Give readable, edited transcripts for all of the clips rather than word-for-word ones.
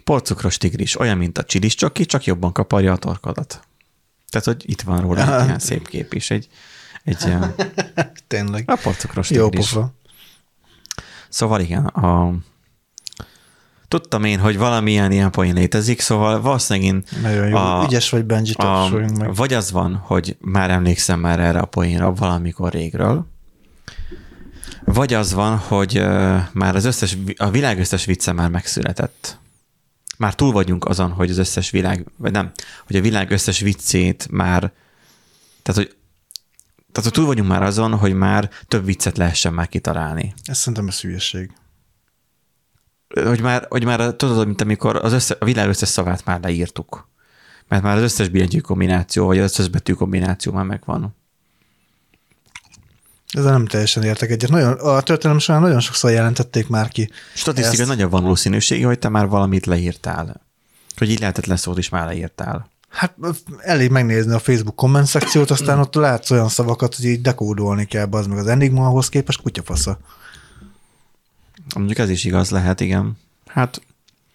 Porcukros tigris, olyan, mint a csilis csoki, csak jobban kaparja a torkodat. Tehát, hogy itt van róla egy ilyen szép kép is. Egy ilyen... Tényleg. A porcukros tigris. Jó pofa. Szóval igen, tudtam én, hogy valamilyen ilyen poén létezik, szóval valószínűleg nagyon jó. Ügyes vagy, Benji, tapsoljunk meg. Vagy az van, hogy már emlékszem már erre a poénra valamikor régről, vagy az van, hogy már a világ összes vicce már megszületett. Már túl vagyunk azon, hogy az összes világ, vagy nem, hogy a világ összes viccét már, tehát hogy túl vagyunk már azon, hogy már több viccet lehessen már kitalálni. Ez szerintem ez hülyeség. Hogy már tudod, mint amikor a világ összes szavát már leírtuk. Mert már az összes billentyű kombináció, vagy az összes betű kombináció már megvan. Ezzel nem teljesen értek egyet. A történelem során nagyon sokszor jelentették már ki. Statisztikai nagyobb van valószínűsége, hogy te már valamit leírtál. Hogy így lehetetlen szót is már leírtál. Hát elég megnézni a Facebook komment szekciót, aztán ott látsz olyan szavakat, hogy így dekódolni kell, az meg az Enigmahoz képest kutyafasza. Mondjuk ez is igaz lehet, igen. Hát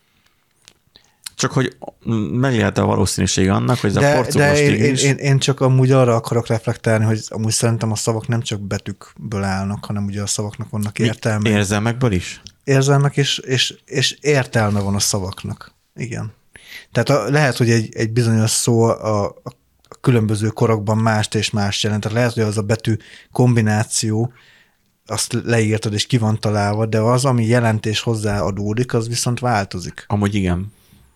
csak hogy meg lehet a valószínűség annak, hogy ez a porcukros tigris... Én csak amúgy arra akarok reflektálni, hogy amúgy szerintem a szavak nem csak betűkből állnak, hanem ugye a szavaknak vannak értelme. Érzelmekből is? Érzelmek és értelme van a szavaknak. Igen. Tehát lehet, hogy egy bizonyos szó a különböző korokban mást és mást jelent. Tehát lehet, hogy az a betű kombináció, azt leírtad és ki van találva, de az, ami jelentés hozzáadódik, az viszont változik. Amúgy igen.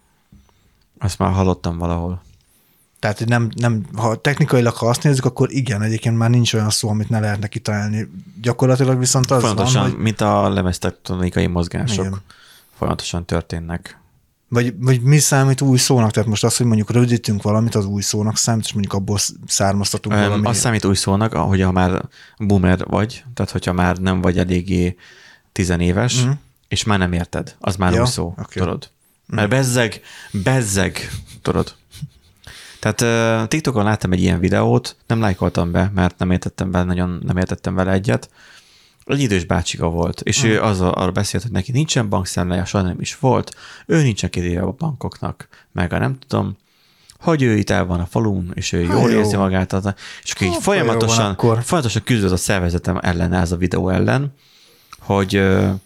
Azt már hallottam valahol. Tehát ha technikailag, ha azt nézzük, akkor igen, egyébként már nincs olyan szó, amit ne lehetne kitalálni. Gyakorlatilag viszont az folyamatosan, van, hogy... mint a lemeztektonikai mozgások. Igen. Folyamatosan történnek. Vagy mi számít új szónak? Tehát most az, hogy mondjuk rövidítünk valamit, az új szónak számít, és mondjuk abból származtatunk valamit. Az számít új szónak, hogy ha már boomer vagy, tehát hogyha már nem vagy eléggé tizenéves, és már nem érted, az már új szó, tudod. Mert bezzeg, tudod. Tehát TikTokon láttam egy ilyen videót, nem lájkoltam be, mert nem értettem vele egyet. Egy idős bácsika volt, és ő arról beszélt, hogy neki nincsen bankszámlája, soha nem is volt, ő nincsen kitéve a bankoknak, meg nem tudom, hogy ő itt el van a falun, és ő jól érzi magát, és akkor így folyamatosan küzdött a szervezetem ellen, ez a videó ellen, hogy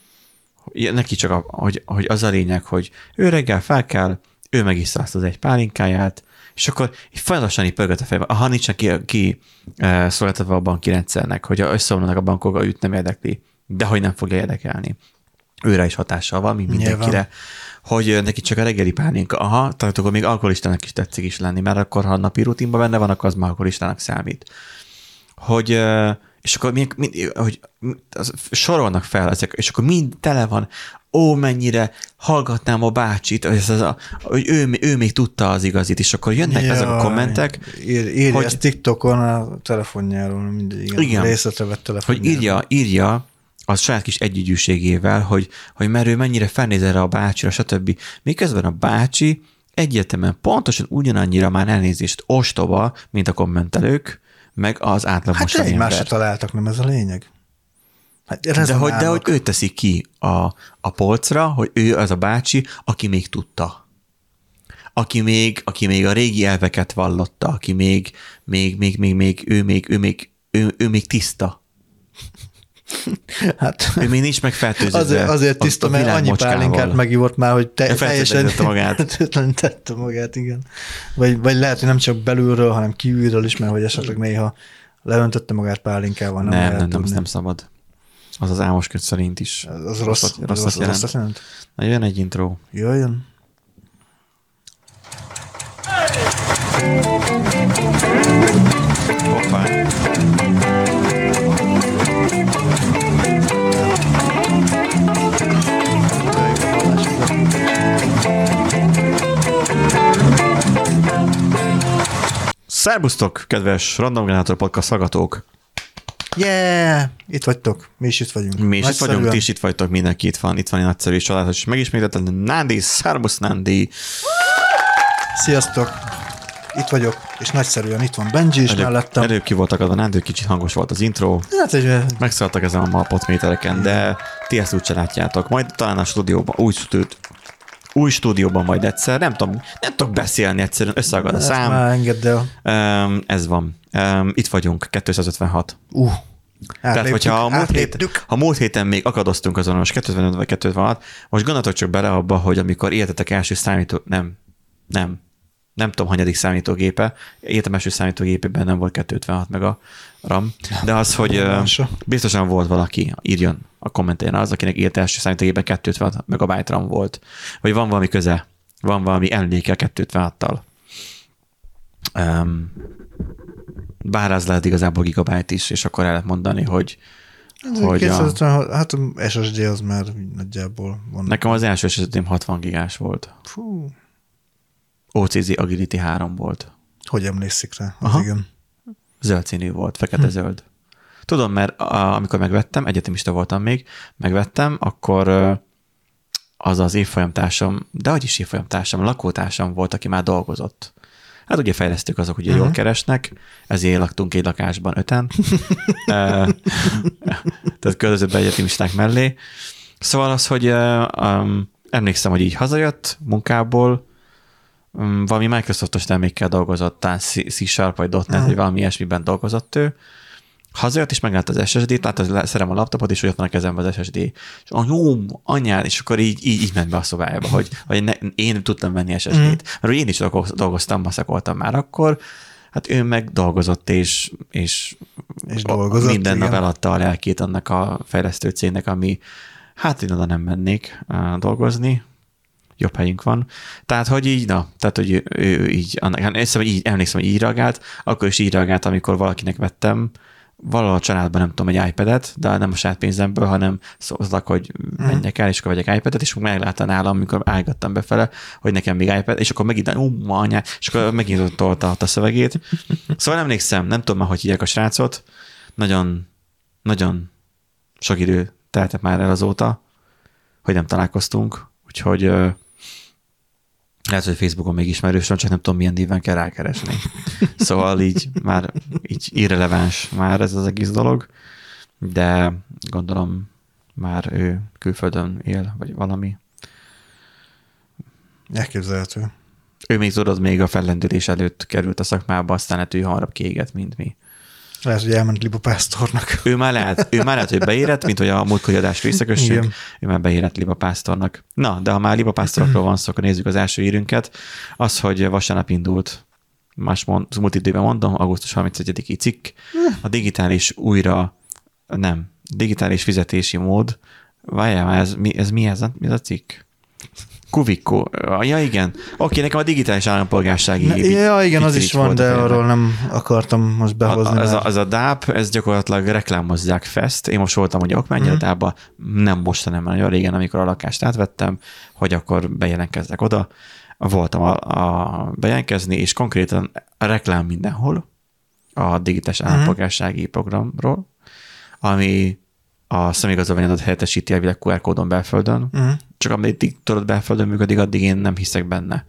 neki csak hogy az a lényeg, hogy ő reggel felkel, ő megiszta azt az egy pálinkáját, és akkor folyamatosan így pörgött a fejben, ha nincsen ki szolgáltatva a banki rendszernek, hogyha összeomlanak a bankok, őt nem érdekli, de hogy nem fogja érdekelni. Őre is hatással van, mint mindenkire. Nyilván. Hogy neki csak a reggeli pálinka, tehát akkor még alkoholistának is tetszik is lenni, mert akkor, ha a napi rutinban benne van, akkor az már alkoholistának számít. Hogy, és akkor hogy sorolnak fel ezek, és akkor mind tele van, mennyire hallgatnám a bácsit, hogy ő még tudta az igazit, és akkor jönnek ezek a kommentek. Írja ezt TikTokon a telefonjáról, mindegy, igen. Részletre vett telefonjáról. Hogy írja a saját kis együgyűségével, hogy mert ő mennyire felnéz erre a bácsira, stb. Miközben a bácsi egyértelműen pontosan ugyanannyira már elnézést ostoba, mint a kommentelők, meg az átlagos ember. Egymásra találtak, nem ez a lényeg? De hogy ő teszi ki a polcra, hogy ő az a bácsi, aki még tudta. Aki még a régi elveket vallotta, aki ő még tiszta. Hát, ő még nincs megfertőződve. Azért tiszta, mert annyi pálinkát megivott már, hogy teljesen tette magát, igen. Vagy lehet, hogy nem csak belülről, hanem kívülről is, mert hogy esetleg néha leöntötte magát pálinkával. Nem szabad. Az az álmosköd szerint is. Az rosszat jelent. Na, jön egy intro. Jöjjön. Hoppá. Szerbusztok, kedves Random Generator Podcast hallgatók! Yeah! Itt vagytok. Mi is itt vagyunk. Mi is itt vagyunk, ti is itt vagytok, mindenki itt van egy nagyszerű család, és megismételten Nándi, szerbusz Nándi! Sziasztok! Itt vagyok, és nagyszerűen itt van Benji is mellettem. Előbb ki voltak adva, Nándi, kicsit hangos volt az intro. Hát, megszálltak ezen a potmétereken, de ti ezt úgyse látjátok. Majd talán a stúdióban úgy új stúdióban majd egyszer, nem tudok beszélni egyszerűen, összeagad a szám. Már engedd el. Ez van. Itt vagyunk, 256. Tehát, hogyha a múlt héten még akadoztunk azon, most 255 vagy 256, most gondoltok csak bele abba, hogy amikor értetek első nem tudom, hanyadik számítógépe, értem első számítógépében nem volt 256 meg a RAM, de az, hogy biztosan volt valaki, írjon a kommenteljen az, akinek ért első számítógépben 256 megabyte RAM volt, vagy van valami köze, van valami emléke a 256-tal. Bár az lehet igazából gigabyte is, és akkor el lehet mondani, hogy 256, hát a SSD az már nagyjából van. Nekem az első SSD-m 60 gigás volt. Fú. OCZ Agility 3 volt. Hogy emlékszik rá? Igen. Zöld színű volt, fekete-zöld. Tudom, mert amikor megvettem, egyetemista voltam még, megvettem, akkor az évfolyamtársam, de hogy is évfolyamtársam, lakótársam volt, aki már dolgozott. Hát ugye fejlesztők azok ugye jól keresnek, ezért laktunk egy lakásban 5-en. Tehát költözött egyetemisták mellé. Szóval az, hogy emlékszem, hogy így hazajött munkából, valami Microsoftos termékkel dolgozott, talán C# vagy .NET, vagy valami ilyesmiben dolgozott ő. Hazajött, és meglátta az SSD-t, látta, szerem a laptopot, és ott van a kezemben az SSD. És jó, anyád, és akkor így ment be a szobájába, hogy én tudtam venni SSD-t. Mert én is dolgoztam, maszakoltam már akkor, hát ő meg dolgozott, és dolgozott, minden nap eladta a lelkét annak a fejlesztő cégnek, ami hát én oda nem mennék dolgozni, jobb helyünk van. Tehát, hogy így, hogy ő így, emlékszem, hogy így reagált, akkor is így reagált, amikor valakinek vettem, valahol a családban nem tudom, egy iPad-et, de nem a saját pénzemből, hanem szóltak, hogy menjek el, és akkor vegyek iPad-et, és akkor meglátta nálam, amikor állgattam befele, hogy nekem még iPad, és akkor megint, anyá, és akkor megint tolta a szövegét. Szóval emlékszem, nem tudom már, hogy hívják a srácot, nagyon, nagyon sok idő teltett már el azóta, hogy nem találkoztunk, úgyhogy lehet, hogy Facebookon még ismerős van, csak nem tudom, milyen néven kell rákeresni. Szóval így már így irreleváns már ez az egész dolog, de gondolom már ő külföldön él, vagy valami. Elképzelhető. Ő még tudod, még a fellendülés előtt került a szakmába, aztán hát ő hamarabb kiégett, mint mi. Lehet, hogy elment libapásztornak. Ő már lehet, hogy beérett, mint hogy a múltkori adást visszakössünk, ő már beérett libapásztornak. Na, de ha már libapásztorokról van szó, akkor nézzük az első írünket. Az, hogy vasárnap indult, múlt időben mondom, augusztus 31-i cikk, a digitális fizetési mód. Várjál már, ez mi ez a cikk? Kuvikko. Ja, igen. Oké, nekem a digitális állampolgársági... Ja, igen, az is van, de arról nem akartam most behozni. Az a DAP, ez gyakorlatilag reklámozzák Fest. Én most voltam ugye Okmányiratában, nem most, hanem nagyon régen, amikor a lakást átvettem, hogy akkor bejelentkezzek oda. Voltam a bejelentkezni, és konkrétan a reklám mindenhol a digitális állampolgársági programról, ami a személyigazolványodat helyettesíti elvileg QR kódon belföldön, csak ameddig tudod belföldön működik, addig én nem hiszek benne.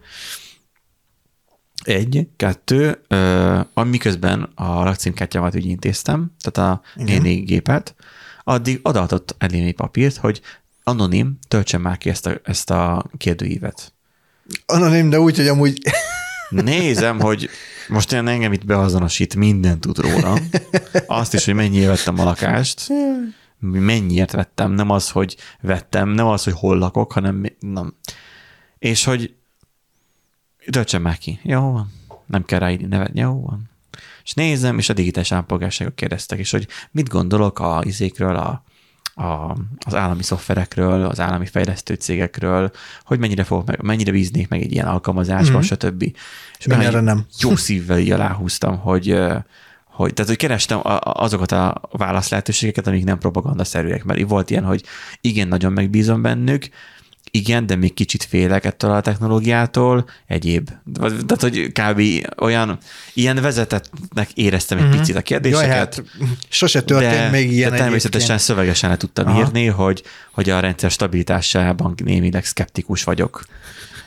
1, 2, miközben a lakcímkártyámat úgy intéztem, tehát a néni gépet, addig odaadott elém egy papírt, hogy anonim, töltsen már ki ezt a kérdőívet. Anonim, de úgy, hogy amúgy... Nézem, hogy most engem itt beazonosít, mindent tud róla. Azt is, hogy mennyiért vettem a lakást, mennyiért vettem, nem az, hogy vettem, nem az, hogy hol lakok, hanem nem. És hogy töltsem már ki. Jó van. Nem kell ráírni nevet. Jó van. És nézem, és a digitális állampolgárságok kérdeztek, és hogy mit gondolok az állami szoftverekről, az állami fejlesztő cégekről, hogy mennyire bíznék meg egy ilyen alkalmazásban, stb. És nem. Jó szívvel így aláhúztam, tehát, hogy kerestem azokat a válaszlehetőségeket, amik nem propagandaszerűek, mert volt ilyen, hogy igen, nagyon megbízom bennük, igen, de még kicsit félek ettől a technológiától, egyéb. Tehát, hogy kb. Ilyen vezetettnek éreztem egy picit a kérdéseket. Jaj, hát sose történt még ilyen. De természetesen szövegesen le tudtam írni, hogy a rendszer stabilitásában némileg szkeptikus vagyok.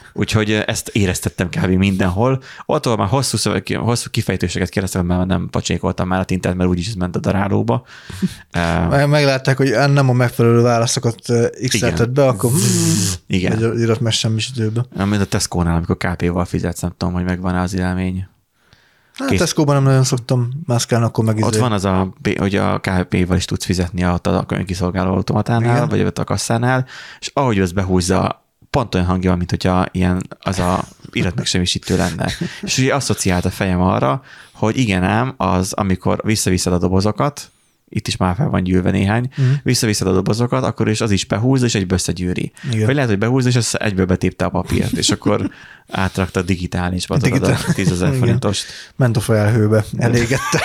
Úgyhogy ezt éreztettem kb. Mindenhol. Attól már hosszú kifejtéseket kérdeztem, mert nem pacsékoltam már a tintet, mert úgyis ez ment a darálóba. Meglátták, hogy nem a megfelelő válaszokat x-elted be, akkor írat meg semmis időbe. Mint a Tesco-nál, amikor KP-val fizetsz, nem tudom, hogy megvan-e az élmény. Hát Tesco-ban nem nagyon szoktam mászkálni, akkor meg ott van az, hogy a KP-val is tudsz fizetni a könyvkiszolgáló automatánál, vagy a kasszánál, és ahogy az behúzza, pont olyan hangja van, mint hogyha ilyen az a iratmegsemmisítő lenne. És ugye asszociált a fejem arra, hogy igen ám, az, amikor visszaviszed a dobozokat, itt is már fel van gyűlve néhány, visszaviszed a dobozokat, akkor is az is behúzza, és egyből összegyűri. Vagy lehet, hogy behúzza, és az egyből betépte a papírt, és akkor átrakta digitálisba a 10 000 forintost. Ment a felhőbe, elégette.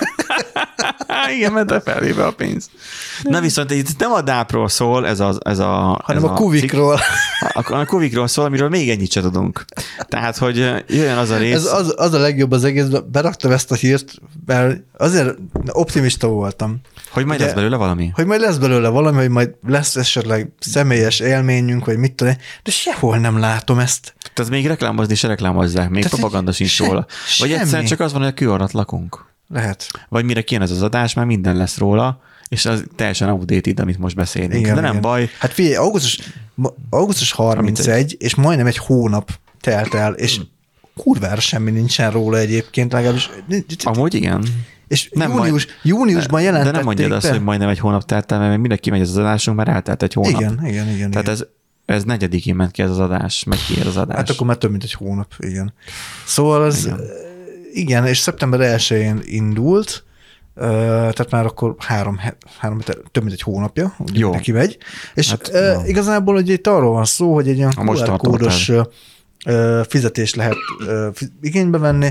Igen, ment a felhőbe a pénz. Na viszont itt nem a dápról szól, hanem a kuvikról. A kuvikról szól, amiről még ennyit se tudunk. Tehát, hogy jöjjön az a rész. Az a legjobb az egészben, beraktam ezt a hírt, mert azért optimista voltam. Hogy majd lesz belőle valami? Hogy majd lesz belőle valami, hogy majd lesz esetleg személyes élményünk, vagy mit tudom, de sehol nem látom ezt. Tehát még reklámozni se reklámozzák, még propaganda sincs róla. Vagy egyszerűen csak az van, hogy a kő alatt lakunk. Lehet. Vagy mire kijön ez az adás, már minden lesz róla, és az teljesen outdated, amit most beszélünk. Igen, de nem igen. Baj. Hát figyelj, augusztus 31, és majdnem egy hónap telt el, és kurvára semmi nincsen róla egyébként, legalábbis. Amúgy igen. És júniusban jelentették. De nem mondjad azt, hogy majdnem egy hónap telt el, mert mindenki megy az adásunk, mert eltelt egy hónap. Igen. Tehát ez 4-én ment ki ez az adás, megy ki ez az adás. Hát akkor már több mint egy hónap, igen. Szóval az, igen, és szeptember 1-én indult, tehát már akkor több mint egy hónapja, hogy neki megy. És hát, igazából hogy itt arról van szó, hogy egy olyan QR-kódos fizetést lehet igénybe venni,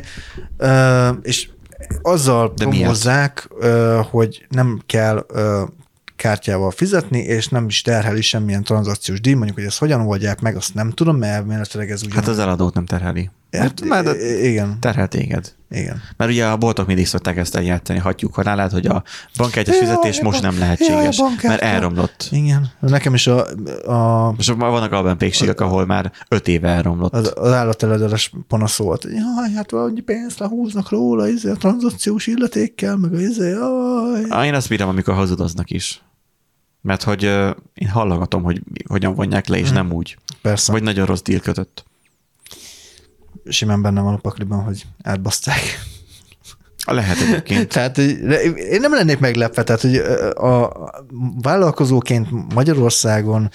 és azzal promózzák, hogy nem kell kártyával fizetni, és nem is terheli semmilyen tranzakciós díj, mondjuk, hogy ezt hogyan oldják meg, azt nem tudom, mert elméletileg ez ugyan... Hát az eladót nem terheli. Mert igen. Terhel téged. Igen. Mert ugye a boltok mindig szokták ezt eljátszani, hagyjuk, hogy látod, hogy a bankkártyás fizetés most nem lehetséges, mert elromlott. Igen. Nekem is és vannak abban pékségek, ahol már 5 éve elromlott. Az állateledeles panasz volt, hogy hát valahogy pénzt lehúznak róla, a tranzakciós illetékkel, meg Én azt bírom, amikor hazudoznak is. Mert hogy én hallgatom, hogy hogyan vonják le, és nem úgy. Persze. Vagy nagyon rossz díl kötött. Simán benne van a pakliban, hogy átbaszták. Lehet egyébként. Tehát én nem lennék meglepve, tehát hogy a vállalkozóként Magyarországon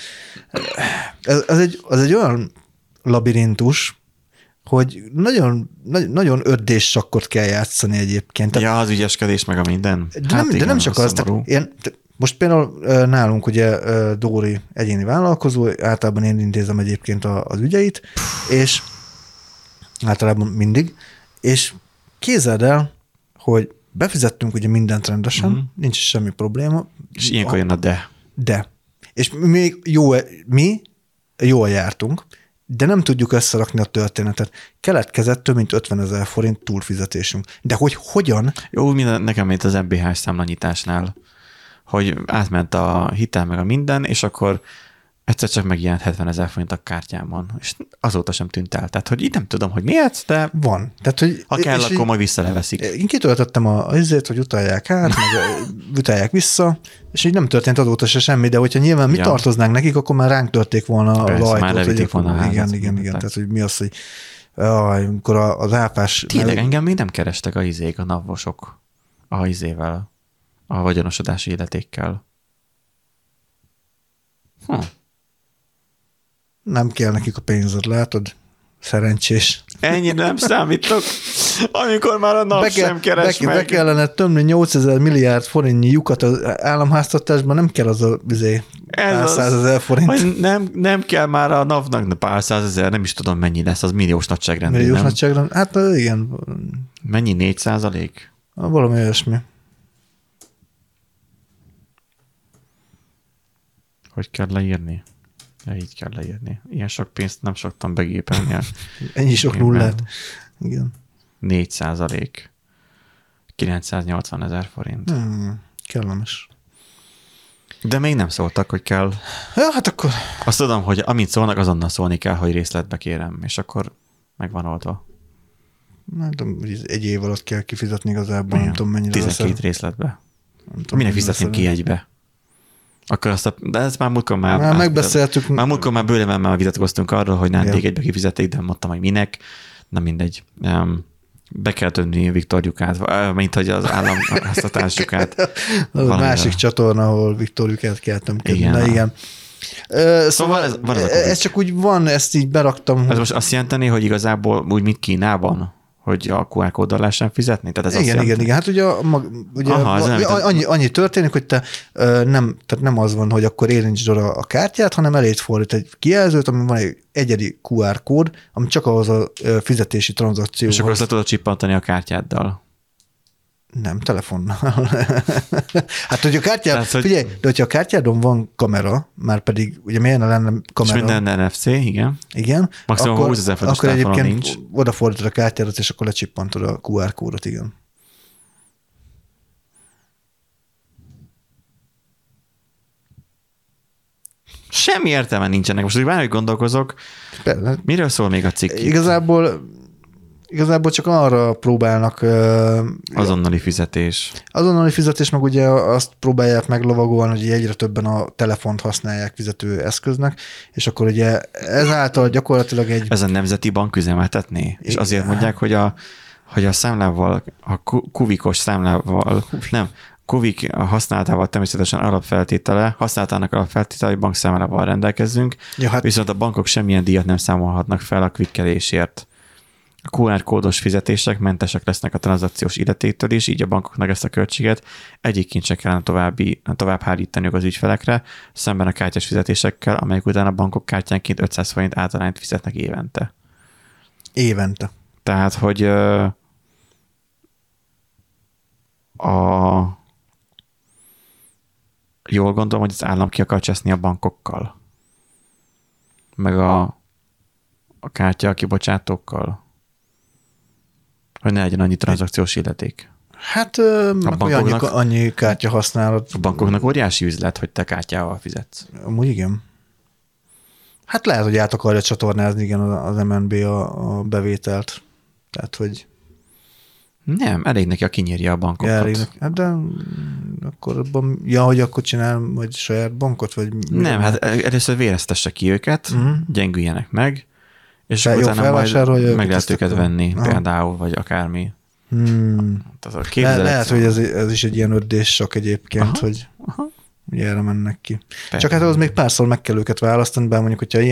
az egy olyan labirintus, hogy nagyon ördés sakkot kell játszani egyébként. Ja, az ügyeskedés meg a minden. De nem csak az. Most például nálunk ugye Dóri egyéni vállalkozó, általában én intézem egyébként az ügyeit, és általában mindig, és képzeld el, hogy befizettünk ugye mindent rendesen, nincs semmi probléma. És ilyenkor jön a de. De. És még mi jól jártunk, de nem tudjuk összerakni a történetet. Keletkezett több mint 50 000 forint túlfizetésünk. De hogy hogyan? Jó, nekem mint az MBH-s számlanyításnál, hogy átment a hitel meg a minden, és akkor egyszer csak megjelent 70 000 forint a kártyámon, és azóta sem tűnt el. Tehát, hogy így nem tudom, hogy miért, de van. Tehát, hogy ha kell, akkor majd visszaleveszik. Én kitöltöttem azért, hogy utalják át, meg utalják vissza, és így nem történt azóta se semmi, de hogyha nyilván mi tartoznánk nekik, akkor már ránk törték volna a lajtot. Már levitték volna a házat. Igen. Tehát, hogy mi az, hogy amikor az áfás... Tényleg engem még nem kerestek a navosok a vagyonosodási illetékkel. Nem kell nekik a pénzed, látod? Szerencsés. Ennyit nem számítok, amikor már a NAV sem keres meg. Be kellene tömni 8000 milliárd forintnyi lyukat az államháztartásban, nem kell az a pár 100 000 forint. Nem kell már a NAV-nak, de pár 100 000, nem is tudom mennyi lesz, az milliós nagyságrendű. Milliós nagyságrendű, hát igen. Mennyi, 4%? Valami olyasmi. Hogy kell leírni? Ja, így kell leírni. Ilyen sok pénzt nem szoktam begépelni. Ennyi sok nullát. Igen. 4%. 980 000 forint. Kellemes. De még nem szóltak, hogy kell. Ja, hát akkor... Azt tudom, hogy amint szólnak, azonnal szólni kell, hogy részletbe kérem, és akkor meg van oldva. Hát, egy év alatt kell kifizetni igazából, nem tudom mennyire 12 részletbe. Minek fizetném ki egybe? Akkor de ezt már múltkor már megbeszéltük. Már múltkor már bőven már vitatkoztunk arról, hogy nem egybe kifizették, de mondtam, hogy minek. Na mindegy. Be kell tömni Viktor lyukát, mint hogy az államháztatás lyukát. Az a másik csatorna, ahol Viktor lyukát kell tömködni. Igen. Na igen. Szóval ez csak úgy van, ezt így beraktam. Ez most azt jelenteni, hogy igazából úgy, mint Kínában, hogy a QR kóddal lehessen fizetni? Tehát ez igen. Hát ugye, annyi történik, hogy te nem az van, hogy akkor érintsd oda a kártyát, hanem eléd fordít egy kijelzőt, ami van egy egyedi QR kód, ami csak ahhoz a fizetési tranzakció. És akkor azt tudod csippantani a kártyáddal. Nem, telefonnal. Hát, hogy a kártyád, figyelj, de hogyha a kártyádon van kamera, már pedig ugye milyen lenne kamera. És minden NFC, igen. Igen. Maximum akkor, 20 000 forintos akkor egyébként nincs. odafordítod a kártyádat, és akkor lecsippantod a QR kódot, igen. Semmi értelme nincsenek. Most, hogy bárhogy gondolkozok, miről szól még a cikk? Igazából csak arra próbálnak... Azonnali fizetés. Azonnali fizetés, meg ugye azt próbálják meglovagolni, hogy egyre többen a telefont használják fizető eszköznek, és akkor ugye ezáltal gyakorlatilag egy... Ez a Nemzeti Bank üzemeltetné? És azért mondják, hogy a számlával, a kuvikos számlával, nem, kuvik használatával természetesen használatának alapfeltétele, hogy bankszámlával rendelkezzünk, viszont a bankok semmilyen díjat nem számolhatnak fel a kvikkelésért. A QR kódos fizetések mentesek lesznek a tranzakciós illetéktől is, így a bankoknak ezt a költséget egyébként sem kellene tovább hárítaniuk az ügyfelekre, szemben a kártyás fizetésekkel, amelyek után a bankok kártyánként 500 forint általányt fizetnek évente. Évente. Tehát, hogy jól gondolom, hogy az állam ki akar cseszni a bankokkal, meg a kártya kibocsátókkal, hogy ne legyen annyi tranzakciós illeték. Hát annyi kártya használat. A bankoknak óriási üzlet, hogy te kártyával fizetsz. Amúgy igen. Hát lehet, hogy át akarja csatornázni igen az MNB a bevételt. Tehát, hogy... Nem, elég neki, a kinyírja a bankokat. Hát de akkor abban, hogy akkor csinál majd saját bankot? Vagy nem, hát először véreztesse ki őket, gyengüljenek meg, és utána majd meg lehet őket venni, például, vagy akármi. Lehet, hogy ez is egy ilyen ördéssok egyébként, hogy erre mennek ki. Persze. Csak hát ahhoz még párszor meg kell őket választani, bár mondjuk, hogyha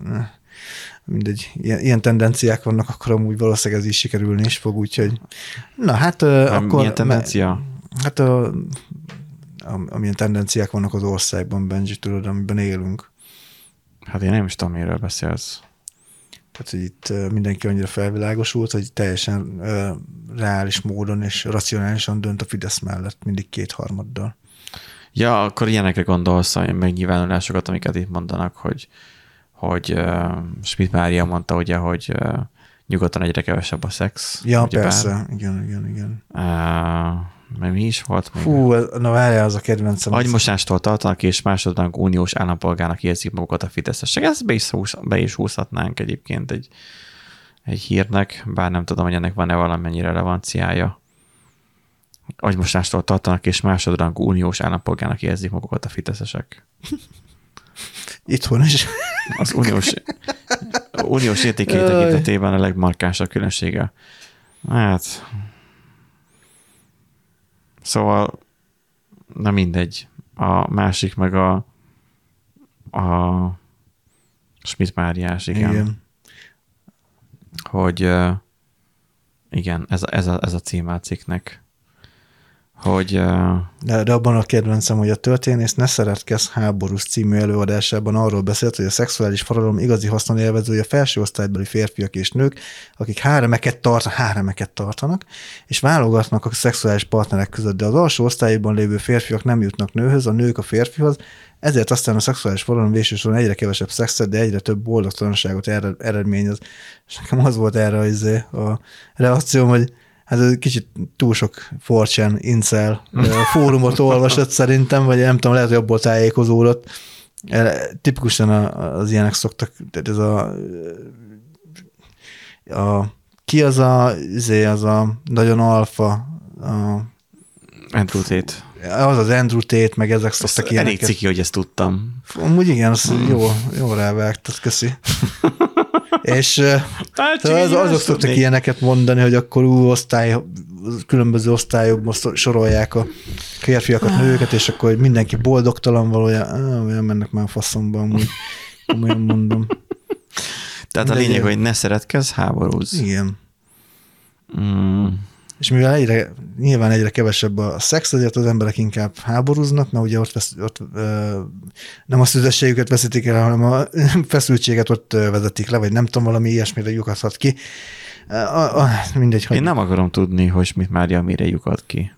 ilyen tendenciák vannak, akkor amúgy valószínűleg ez is sikerülni is fog, úgyhogy na hát akkor... Milyen tendencia? Hát amilyen tendenciák vannak az országban, Benji, tudod, amiben élünk. Hát én nem is tudom, miről beszélsz. Tehát, hogy itt mindenki annyira felvilágosult, hogy teljesen reális módon és racionálisan dönt a Fidesz mellett, mindig 2/3. Ja, akkor ilyenekre gondolsz, a megnyilvánulásokat, amiket itt mondanak, hogy Schmidt Mária mondta, ugye, hogy nyugodtan egyre kevesebb a szex. Ja, persze. Igen. Mert mi is volt? Fú, na várjál, az a kedvencem. Agymosástól tartanak, és másodnak uniós állampolgárnak érzik magukat a fideszesek. Ezt be is húzhatnánk egyébként egy hírnek, bár nem tudom, hogy ennek van-e valamennyire relevanciája. Agymosástól tartanak, és másodrangú uniós állampolgárnak érzik magukat a fideszesek. Itthon is. Az uniós értékei tekintetében a legmarkánsabb különbsége. Hát... Szóval, na mindegy. A másik meg a Schmidt Máriás, igen. Hogy igen, ez a címe a cikknek. Hogy... De abban a kedvencem, hogy a történész Ne szeretkezz háborús című előadásában arról beszélt, hogy a szexuális forradalom igazi haszonélvezője a felső osztálybeli férfiak és nők, akik háremeket tartanak, és válogatnak a szexuális partnerek között, de az alsó osztályban lévő férfiak nem jutnak nőhöz, a nők a férfihoz, ezért aztán a szexuális forradalom végső soron egyre kevesebb szexet, de egyre több boldogtalanságot eredményez. És nekem az volt erre a reakcióm, hogy Hát ez kicsit túl sok 4chan incel fórumot olvasott szerintem, vagy nem tudom, lehet, hogy abból tájékozódott. Tipikusan az ilyenek szoktak, tehát ez ki az a nagyon alfa, Andrew Tate. Az Andrew Tate, meg ezek szoktak ilyeneket. Elég ciki, hogy ezt tudtam. Amúgy igen, az jó rávágtad, köszi. És azok szoktak ilyeneket mondani, hogy akkor különböző osztályokban sorolják a férfiakat, nőket, és akkor mindenki boldogtalan valójában, mennek már faszomba, amúgy komolyan mondom. Tehát a lényeg, hogy ne szeretkezz, háborúzz. Igen. És mivel nyilván egyre kevesebb a szex, azért az emberek inkább háborúznak, mert ugye ott nem a szüzességüket veszítik el, hanem a feszültséget ott vezetik le, vagy nem tudom, valami ilyesmire lyukadhat ki. Mindegy. Én nem akarom tudni, hogy mit Mária mire lyukad ki.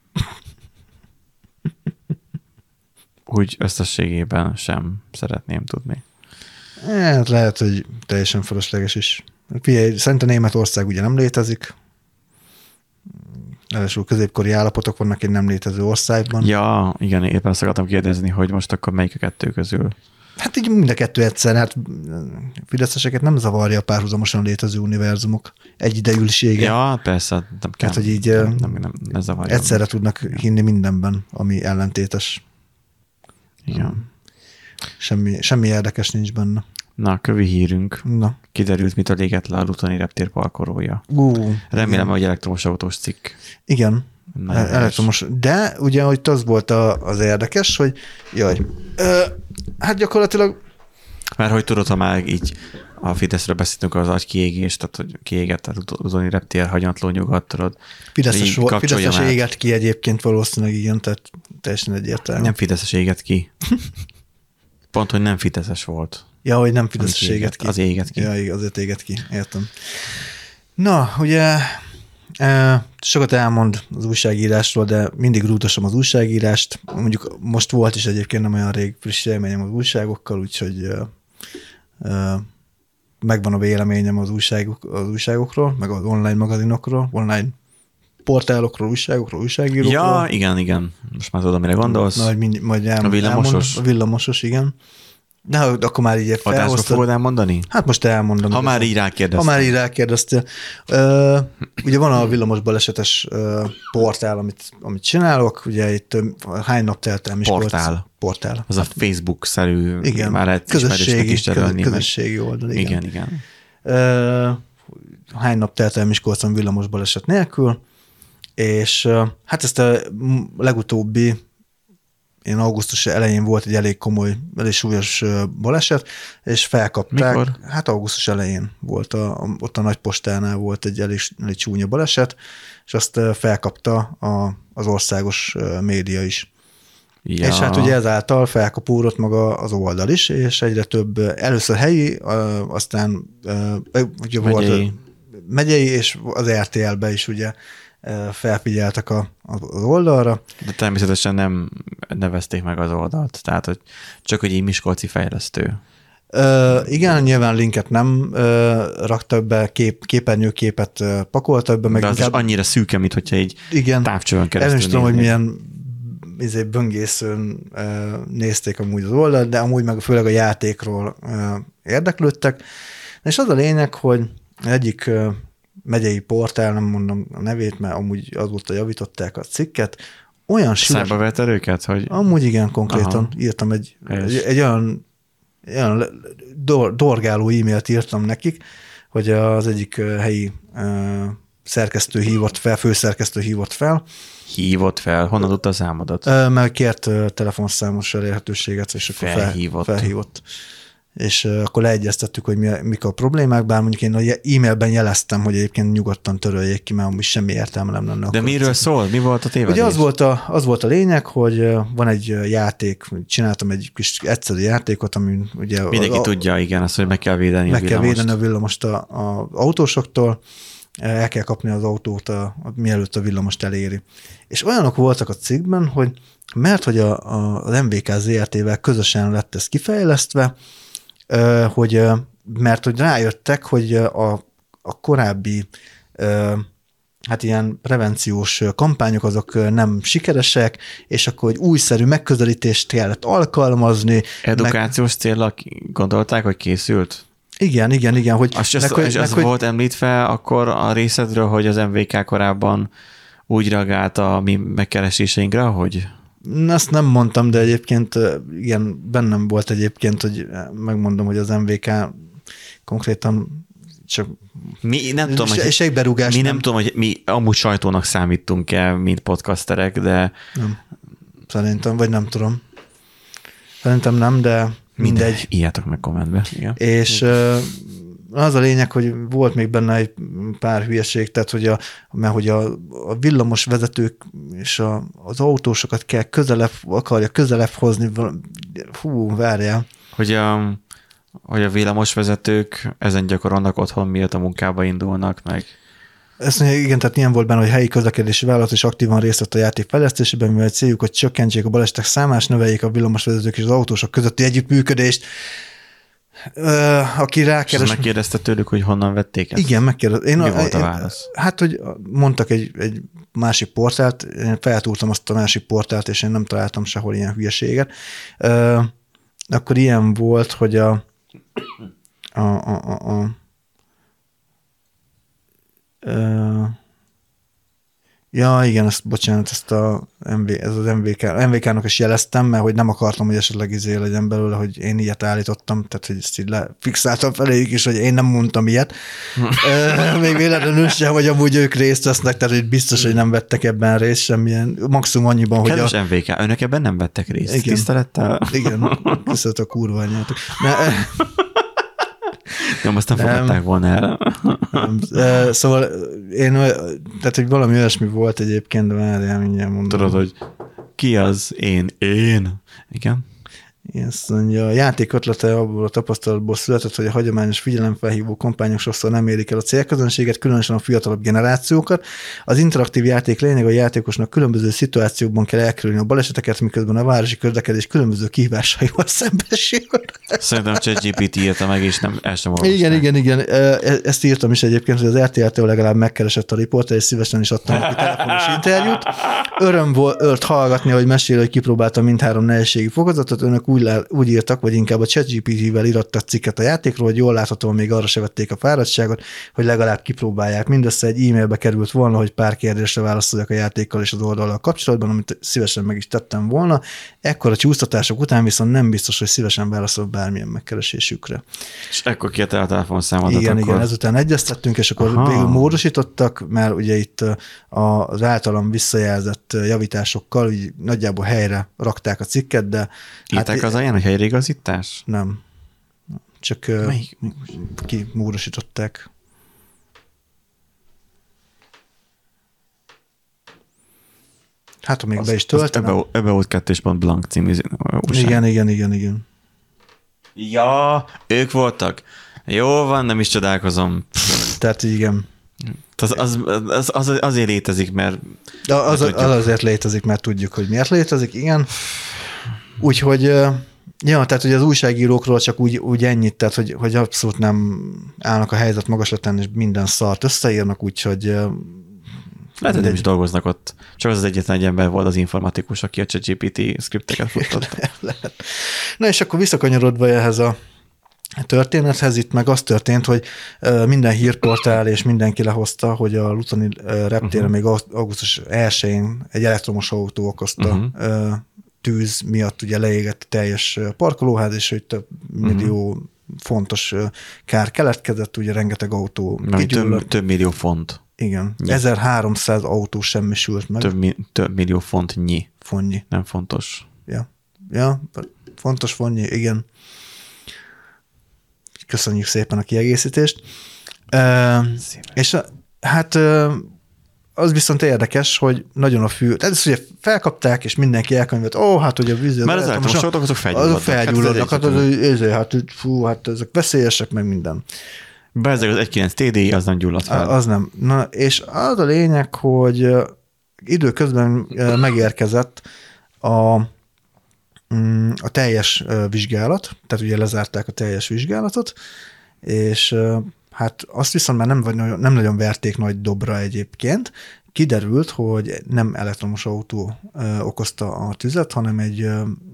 Úgy összességében sem szeretném tudni. Hát lehet, hogy teljesen felesleges is. Szerintem Németország ugye nem létezik. Először középkori állapotok vannak egy nem létező országban. Ja, igen, éppen azt akartam kérdezni, hogy most akkor melyik a kettő közül? Hát így mind a kettő egyszer, hát fideszeseket nem zavarja a párhuzamosan létező univerzumok egyidejűsége. Ja, persze. Tehát, hogy így nem zavarja. Egyszerre tudnak hinni mindenben, ami ellentétes. Igen. Semmi érdekes nincs benne. Na, kövi hírünk. Na. Kiderült, mitől égett le a Lutoni reptér parkolója. Remélem, igen. Hogy elektromos autós cikk. Igen, elektromos. De ugye, hogy az volt az érdekes, hogy hát gyakorlatilag... Mert hogy tudod, ha már így a Fideszről beszéltünk az agykiégést, tehát hogy kiégett a Lutoni reptér hanyatló nyugat, tudod. Fideszes égett ki egyébként valószínűleg, igen, tehát teljesen egyértelmű. Nem Fideszes égett ki. Pont, hogy nem Fideszes volt. Ja, hogy nem Fideszes égett ki. Az égett ki. Ja, azért égett ki, értem. Na, ugye sokat elmond az újságírásról, de mindig rútosom az újságírást. Mondjuk most volt is egyébként nem olyan rég friss élményem az újságokkal, úgyhogy megvan a véleményem az újságokról, meg az online magazinokról, online portálokról, újságokról, újságírókról. Ja, igen. Most már tudom, mire gondolsz. Na, majd a villamosos. A villamosos, igen. De akkor már így felhoztad. Adásba fogod elmondani? Hát most elmondom. Ha már így rákérdeztél. Ugye van a villamos balesetes portál, amit csinálok, ugye itt hány nap telt el Portál. Az a Facebook-szerű, igen. Már egy ismerősnek is terülni. Közösségi oldal, igen. Hány nap telt el Miskolcon villamos baleset nélkül, és hát ezt a legutóbbi augusztus elején volt egy elég komoly, elég súlyos baleset, és felkapták. Mikor? Hát augusztus elején volt, ott a Nagypostánál volt egy elég csúnya baleset, és azt felkapta az országos média is. Ja. És hát ugye ezáltal felkapódott maga az oldal is, és egyre több, először helyi, aztán ugye volt megyei, és az RTL-be is ugye felfigyeltek az oldalra. De természetesen nem nevezték meg az oldalt, tehát hogy csak hogy így miskolci fejlesztő. Igen, nyilván linket nem raktak be, képernyőképet pakoltak be. De az is annyira szűke, mint hogyha így távcsövön keresztül nem is tudom, hogy milyen böngészőn nézték amúgy az oldalt, de amúgy meg főleg a játékról érdeklődtek. És az a lényeg, hogy egyik megyei portál, nem mondom a nevét, mert amúgy azóta javították a cikket, olyan súlyos... Szájba vetted őket? Hogy... Amúgy igen, konkrétan írtam egy olyan dorgáló e-mailt írtam nekik, hogy az egyik helyi szerkesztő hívott fel, főszerkesztő hívott fel. Hívott fel? Honnan tudta a számodat? Mert kért telefonszámos elérhetőséget, és akkor felhívott. És akkor leegyeztettük, hogy mik a problémák, bár mondjuk én e-mailben jeleztem, hogy egyébként nyugodtan töröljék ki, mert amúgy semmi értelme nem lenne. De miről szól? Mi volt a tévedés? Ugye az volt a lényeg, hogy van egy játék, csináltam egy kis egyszerű játékot, ami ugye... Mindenki tudja, igen, azt, hogy meg kell védeni a villamost. Meg kell védeni a villamost az autósoktól, el kell kapni az autót, mielőtt a villamost eléri. És olyanok voltak a cikkben, hogy mert hogy az MVK ZRT-vel közösen lett ez kifejlesztve, mert hogy rájöttek, hogy a korábbi hát ilyen prevenciós kampányok azok nem sikeresek, és akkor egy újszerű megközelítést kellett alkalmazni. Edukációs célra gondolták, hogy készült? Igen. Hogy ez volt említve akkor a részedről, hogy az MVK korábban úgy reagált a mi megkereséseinkre, hogy... Azt nem mondtam, de egyébként igen, bennem volt egyébként, hogy megmondom, hogy az MVK konkrétan csak mi nem tudom, hogy nem tudom, hogy mi amúgy sajtónak számítunk-e, mint podcasterek, de... Nem. Szerintem, vagy nem tudom. Szerintem nem, de mindegy. Írjátok meg kommentbe. Igen. És az a lényeg, hogy volt még benne egy pár hülyeség, tehát hogy a villamos vezetők és az autósokat kell akarja közelebb hozni. Várjál. Hogy a villamosvezetők ezen gyakorolnak otthon, miatt a munkába indulnak meg. Ezt mondja, igen, tehát ilyen volt benne, hogy helyi közlekedési vállalat is aktívan részt vett a játék fejlesztésében, mivel céljuk, hogy csökkentsék a balesetek számát, és növeljék a villamosvezetők és az autósok közötti együttműködést. Aki rákeres... És megkérdezte tőlük, hogy honnan vették ezt? Igen, megkérdezte. Mi volt a válasz? Hát, hogy mondtak egy másik portált, én feltúrtam azt a másik portált, és én nem találtam sehol ilyen hülyeséget. Akkor ilyen volt, hogy ja, igen, bocsánat, ez az MVK-nak is jeleztem, mert hogy nem akartam, hogy esetleg legyen belőle, hogy én ilyet állítottam, tehát hogy ezt így lefixáltam feléjük is, hogy én nem mondtam ilyet. Még véletlenül sem, hogy amúgy ők részt vesznek, tehát hogy biztos, hogy nem vettek ebben részt semmilyen, maximum annyiban, hogy... Kedves MVK, önök ebben nem vettek részt. Igen. Tisztelettel? Igen, köszönöm a kurva anyátok. Nem, azt nem fogadták volna el. Szóval tehát, hogy valami olyasmi volt egyébként, de várjál, mindjárt mondom. Tudod, hogy ki az? Én. Igen. Igen, azt mondja, a játék ötlete abból a tapasztalatból született, hogy a hagyományos figyelemfelhívó kampányok sokszor nem érik el a célközönséget, különösen a fiatalabb generációkat. Az interaktív játék lényeg, a játékosnak különböző szituációkban kell elkerülni a baleseteket, miközben a városi közlekedés különböző kihívásaival szembesül. Szerintem a ChatGPT írta meg, és el sem olvasták. Igen. Ezt írtam is egyébként, hogy az RTL-től legalább megkeresett a riporter, és szívesen is adtam neki telefonos interjút. Öröm volt hallgatni, hogy mesél, hogy kipróbáltam mindhárom nehézségi fokozatot. Önök úgy írtak, vagy inkább a ChatGPT-vel írattak cikket a játékról, hogy jól láthatóan még arra se vették a fáradtságot, hogy legalább kipróbálják. Mindössze egy e-mailbe került volna, hogy pár kérdésre válaszoljak a játékkal és az oldallal kapcsolatban, amit szívesen meg is tettem volna. Ekkor a csúsztatások után viszont nem biztos, hogy szívesen válaszol bármilyen megkeresésükre. És ekkor kérte a telefonszámodat. Igen, ezután egyeztettünk, és akkor végül módosítottak, mert ugye itt az általam visszajelzett javításokkal úgy nagyjából helyre rakták a cikket, de... Írták az olyan, hogy helyreigazítás? Nem. Csak kimódosították. Hát, ha még be is töltenem. About 2.blank című újság. Igen. Ja, ők voltak. Jó van, nem is csodálkozom. Tehát igen. Az azért létezik, mert... Az azért létezik, mert tudjuk, hogy miért létezik, igen. Úgyhogy, tehát hogy az újságírókról csak úgy ennyit, tehát hogy abszolút nem állnak a helyzet magaslatán, és minden szart összeírnak, úgyhogy... Lehet, hogy nem is dolgoznak ott. Csak az egyetlen egy ember volt az informatikus, aki a ChatGPT szkripteket futtatta. Na és akkor visszakanyarodva ehhez a történethez, itt meg az történt, hogy minden hírportál és mindenki lehozta, hogy a Lutani reptéren még augusztus 1-én egy elektromos autó okozta tűz miatt ugye leégett a teljes parkolóház, és hogy több millió fontos kár keletkezett, ugye rengeteg autó kigyulladt. Több millió font. Igen. 1300 autó semmisült meg. Több millió fontnyi. Fontnyi. Nem fontos. Ja, fontos fontnyi, igen. Köszönjük szépen a kiegészítést. És hát az viszont érdekes, hogy nagyon a fű, tehát ezt ugye felkapták, és mindenki elkönyvelt, hát hogy a vízzel... Mert az elektromos autók azok felgyulladnak. Hát ezek veszélyesek, meg minden. Bezzeg az 1.9 TDI, az nem gyulladt fel. Az nem. Na, és az a lényeg, hogy időközben megérkezett a teljes vizsgálat, tehát ugye lezárták a teljes vizsgálatot, és Hát azt viszont már nem nagyon verték nagy dobra egyébként. Kiderült, hogy nem elektromos autó okozta a tüzet, hanem egy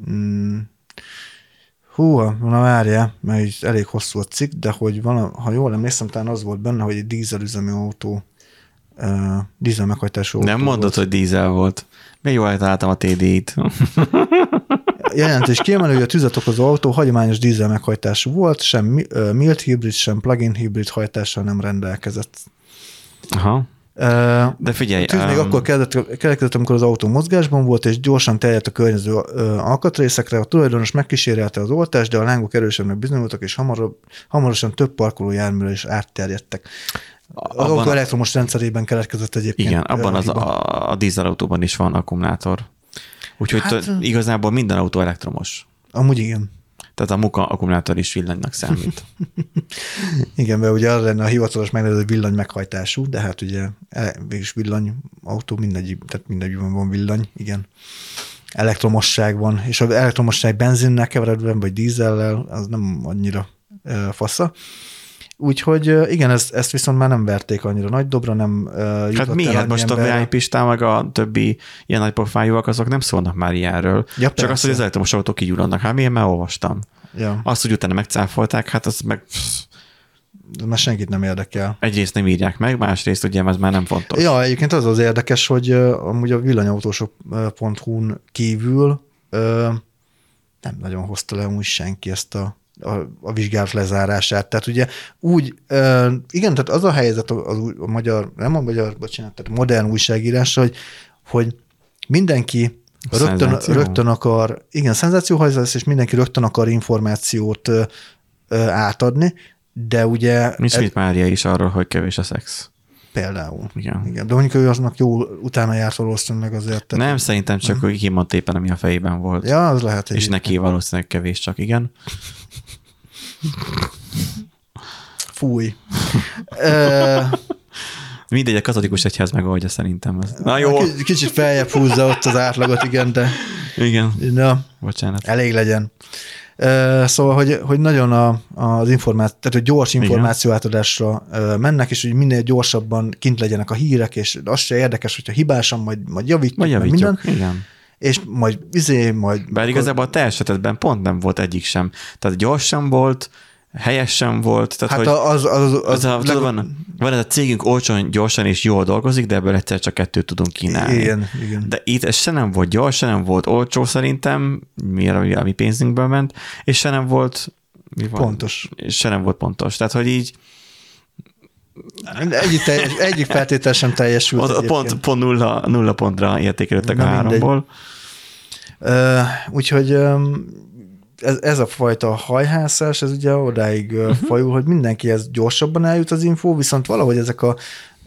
na várjál, mert elég hosszú a cikk, de hogy ha jól emlékszem, talán az volt benne, hogy egy dízelüzemű autó, dízel meghajtású autó nem mondod, hogy dízel volt. Még jól találtam a TDI-t. Jelentés kiemelő, hogy a tüzet okozó autó hagyományos dízel meghajtású volt, sem mild hibrid, sem plug-in hibrid hajtással nem rendelkezett. Aha. De figyelj. A tűz még akkor keletkezett, amikor az autó mozgásban volt, és gyorsan terjedt a környező alkatrészekre. A tulajdonos megkísérelte az oltást, de a lángok erősebbnek bizonyultak, és hamarosan több parkoló járműre is átterjedtek. Az autó elektromos rendszerében keletkezett egyébként. Igen, abban a dízelautóban is van akkumulátor. Úgyhogy igazából minden autó elektromos. Amúgy igen. Tehát a muka akkumulátor is villanynak számít. Igen, mert ugye az lenne a hivatalos megnevező villany meghajtású, de hát ugye végülis villanyautó, tehát mindegyben van villany, igen. Elektromosság van, és az elektromosság benzinnel keveredve, vagy dízellel, az nem annyira fasza. Úgyhogy igen, ezt viszont már nem verték annyira nagy dobra, nem jutott hát mi? Hát most emberre. A VIP-stál, meg a többi ilyen nagy pofájúak, azok nem szólnak már ilyenről. Ja, csak persze. Azt, hogy az elektromos autók kigyulladnak. Hát milyen már olvastam. Ja. Azt, hogy utána megcáfolták, hát az meg... Ez már senkit nem érdekel. Egyrészt nem írják meg, másrészt ugye ez már nem fontos. Ja, egyébként az érdekes, hogy amúgy a villanyautósok.hu-n kívül nem nagyon hozta le amúgy senki ezt a vizsgálat lezárását. Tehát ugye úgy, igen, tehát az a helyzet a magyar, nem a magyar, bocsánat, tehát a modern újságírás, hogy mindenki rögtön akar, igen, szenzációhajzás, és mindenki rögtön akar információt átadni, de ugye... Mint Schmidt Mária is arról, hogy kevés a szex. Például. Igen. De mondjuk ő aznak jó utána járt valószínűleg azért. Nem, szerintem csak, hogy kimondta éppen, ami a fejében volt. Ja, az lehet. És neki valószínűleg kevés csak, igen. Fúj. Mindegy, a katolikus egyház megoldja szerintem. Na jó. Kicsit feljebb húzza ott az átlagot, igen, de... Igen. Na, bocsánat. Elég legyen. Szóval, hogy nagyon az információ, tehát hogy gyors információ átadásra mennek, és hogy minél gyorsabban kint legyenek a hírek, és az se érdekes, hogyha hibásan, majd javítjuk minden. Igen. És majd Bár igazából a te esetedben pont nem volt egyik sem. Tehát gyors sem volt, helyes sem volt. Tehát, hát tudod, van ez a cégünk olcsón, gyorsan és jól dolgozik, de ebből egyszer csak 2 tudunk kínálni. Igen. De itt ez se nem volt gyors, se nem volt olcsó szerintem, a mi pénzünkből ment, és se nem volt pontos. És se nem volt pontos. Tehát, hogy így egyik feltétel sem teljesült. Pont nulla pontra értékelődtek a 3-ból. Úgyhogy ez a fajta hajhászás, ez ugye odáig fajul, hogy mindenkihez gyorsabban eljut az infó, viszont valahogy ezek a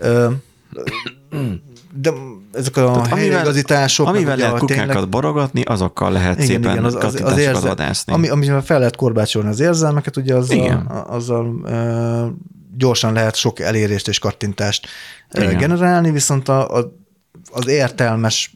helyreigazítások... Amivel lehet kukákat borogatni, azokkal lehet szépen kattintásokat vadászni. Amivel fel lehet korbácsolni az érzelmeket, ugye azzal gyorsan lehet sok elérést és kattintást generálni, viszont az értelmes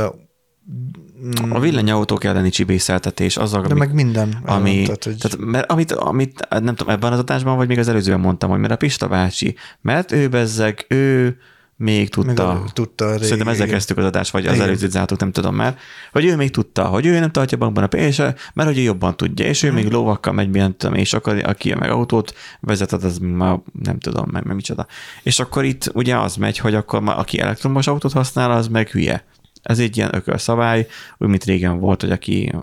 a villanyautók elleni csibészeltetés az de meg minden. Mert amit nem tudom, ebben az adásban, vagy még az előzően mondtam, hogy mert a Pista bácsi, mert ő még tudta szerintem ezzel kezdtük az adást, vagy az előzőt zártuk, nem tudom már, hogy ő még tudta, hogy ő nem tartja bankban a pénzt, mert hogy ő jobban tudja, és ő még lovakkal megy, nem tudom, és akkor aki meg autót vezetett, az már nem tudom, meg micsoda. És akkor itt ugye az megy, hogy akkor aki elektromos autót használ, az meg hülye. Ez egy ilyen ökölszabály, úgy, mint régen volt, hogy aki